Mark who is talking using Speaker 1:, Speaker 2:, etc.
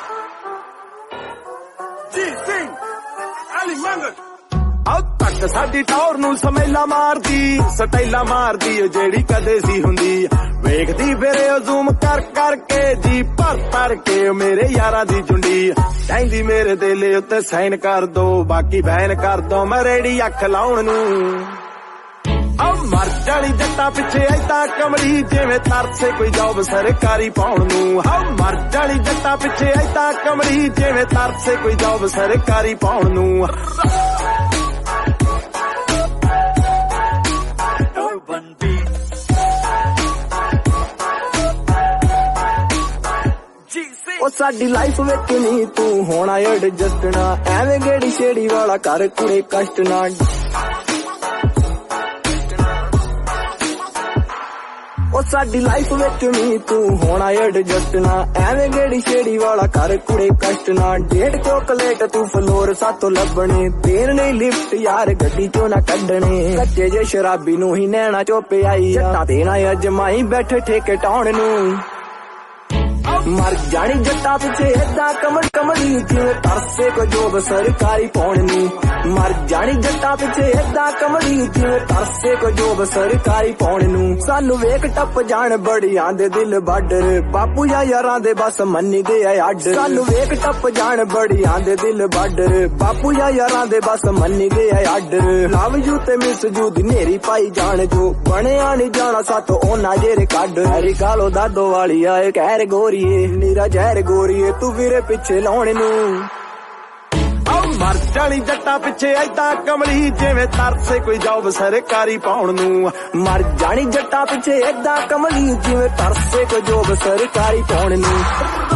Speaker 1: ਤੱਕ ਸਾਡੀ ਟੌਰ ਨੂੰ ਸਮੈਲਾ ਮਾਰਦੀ, ਸਟੈਲਾ ਮਾਰਦੀ ਓ ਜਿਹੜੀ ਕਦੇ ਸੀ ਹੁੰਦੀ। ਵੇਖਦੀ ਫਿਰੇ ਓ ਜ਼ੂਮ ਕਰ ਕਰਕੇ ਜੀ, ਭਰ ਕੇ ਮੇਰੇ ਯਾਰਾਂ ਦੀ ਚੁੰਡੀ। ਕਹਿੰਦੀ ਮੇਰੇ ਦਿਲ ਉੱਤੇ ਸਾਈਨ ਕਰ ਦੋ, ਬਾਕੀ ਬੈਨ ਕਰ ਦੋ ਮੈਂ ਰੇੜੀ ਅੱਖ ਲਾਉਣ ਨੂੰ। ਮਰ ਜਾਣੀ ਜੱਟਾਂ ਪਿੱਛੇ ਏਦਾਂ ਕਮਲੀ, ਜਿਵੇਂ ਤਰਸੇ ਕੋਈ ਜੌਬ ਸਰਕਾਰੀ ਪਾਉਣ ਨੂੰ। ਮਰ ਜਾਣੀ ਜੱਟਾਂ ਪਿੱਛੇ ਏਦਾਂ ਕਮਲੀ, ਜਿਵੇਂ ਤਰਸੇ ਕੋਈ ਜੌਬ ਸਰਕਾਰੀ ਪਾਉਣ ਨੂੰ। ਉਹ ਸਾਡੀ ਲਾਈਫ ਵਿੱਚ ਨੀ ਤੂੰ ਹੋਣਾ ਐਡਜਸਟ ਨਾ, ਐਵੇਂ ਗੇੜੀ ਛੇੜੀ ਵਾਲਾ ਕਰ ਕੁੜੇ ਕਸ਼ਟ ਨਾ। ਉਹ ਸਾਡੀ ਲਾਈਫ ਵਿੱਚ ਨੀ ਤੂੰ ਹੋਣਾ ਐਡਜਸਟ ਨਾ, ਐਵੇਂ ਗੇੜੀ ਛੇੜੀ ਵਾਲਾ ਕਰ ਕੁੜੇ ਕਸ਼ਟ ਨਾ। 1.5 ਚੋਕਲੇਟ ਤੂੰ ਫਲੋਰ ਸਾਤੋਂ ਲੱਭਣੇ, ਦੇਣ ਨਹੀਂ ਲਿਫਟ ਯਾਰ ਗੱਡੀ ਚੋਂ ਨਾ ਕੱਢਣੇ। ਕੱਚੇ ਜੇ ਸ਼ਰਾਬੀ ਨੂੰ ਹੀ ਨੈਣਾ ਚੋਂ ਪਿਆਈ, ਜੱਟਾਂ ਦੇਣਾ ਅਜਮਾਈ ਬੈਠੇ ਠੇਕੇ ਟਾਉਣ ਨੂੰ। ਮਰ ਜਾਣੀ ਜੱਟਾਂ ਪਿੱਛੇ ਏਦਾਂ ਕਮਲੀ, ਜਿਵੇਂ ਤਰਸੇ ਕੋ ਜੋਬ ਸਰਕਾਰੀ ਪਾਉਣ ਨੂੰ। ਮਰ ਜਾਣੀ ਜੱਟਾਂ ਪਿੱਛੇ ਏਦਾਂ ਕਮਲੀ, ਜਿਵੇਂ ਤਰਸੇ ਕੋ ਜੋਬ ਸਰਕਾਰੀ ਪਾਉਣ ਨੂੰ। ਸਾਨੂੰ ਵੇਖ ਟੱਪ ਜਾਣ ਬੜੀਆਂ ਦੇ ਦਿਲ ਬਾਰਡਰ, ਬਾਪੂ ਜਾਂ ਯਾਰਾਂ ਦੇ ਬਸ ਮੰਨੀ ਦੇ ਆ ਅੱਡ। ਸਾਨੂੰ ਵੇਖ ਟੱਪ ਜਾਣ ਬੜੀਆਂ ਦੇ ਦਿਲ ਬਾਰਡਰ, ਬਾਪੂ ਜਾਂ ਯਾਰਾਂ ਦੇ ਬਸ ਮੰਨੀ ਦੇ ਆ ਅੱਡ। ਲਵ ਯੂ ਤੇ ਮਿਸ ਯੂ ਦੀ ਨੇਰੀ ਪਾਈ ਜਾਣ, ਜੋ ਬਣਿਆ ਨੀ ਜਾਣਾ ਸਾਤੋਂ ਉਹਨਾਂ ਜਿਹੜੇ ਕੱਢ। ਹੈਰੀ ਕਾਲੋ ਦਾਦੋ ਵਾਲੀ ਆਏ ਕਹਿਰ ਗੋਰੀਏ, ਨੀਰਾ ਜ਼ਹਿਰ ਗੋਰੀਏ ਤੂੰ ਵੀਰੇ ਪਿੱਛੇ ਲਾਉਣ ਨੂੰ। ਮਰ ਜਾਣੀ ਜੱਟਾਂ ਪਿੱਛੇ ਏਦਾਂ ਕਮਲੀ, ਜਿਵੇਂ ਤਰਸੇ ਕੋਈ ਜੌਬ ਸਰਕਾਰੀ ਪਾਉਣ ਨੂੰ। ਮਰ ਜਾਣੀ ਜੱਟਾਂ ਪਿੱਛੇ ਏਦਾਂ ਕਮਲੀ, ਜਿਵੇਂ ਤਰਸੇ ਕੋਈ ਜੌਬ ਸਰਕਾਰੀ ਪਾਉਣ ਨੂੰ।